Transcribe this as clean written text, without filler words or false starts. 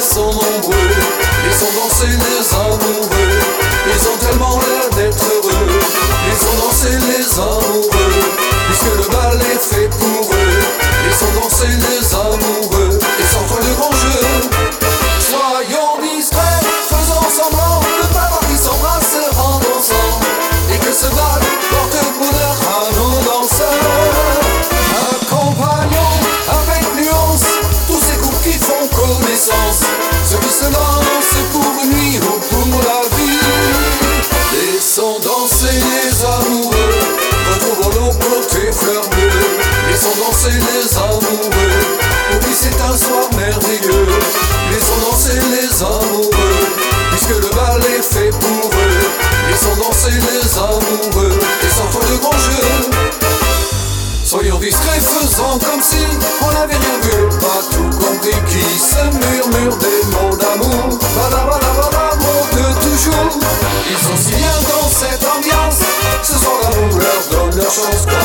ils sont nombreux. Laissons danser les amoureux. Ils ont tellement l'air d'être heureux. Laissons danser les amoureux, puisque le bal est fait pour eux. Laissons danser les amoureux et sans trop de grands jeux. Soyons discrets, faisons semblant de pas voir qui s'embrassent en dansant, et que ce bal porte bonheur à nos danseurs. Accompagnons avec nuance tous ces couples qui font connaissance, ceux qui se lancent pour une nuit ou pour la vie. Laissons danser les amoureux, retrouvons nos côtés fleurs bleues. Laissons danser les amoureux, oublie c'est un soir merveilleux. Laissons danser les amoureux, puisque le bal est fait pour eux. Laissons danser les amoureux, et sans trop de grands jeux. Soyons discrets, faisant comme si on n'avait rien vu, pas tout compris, qui se murmure des mots d'amour. Badabadabada, mots de toujours. Ils sont si bien dans cette ambiance, ce soir l'amour leur donne leur chance.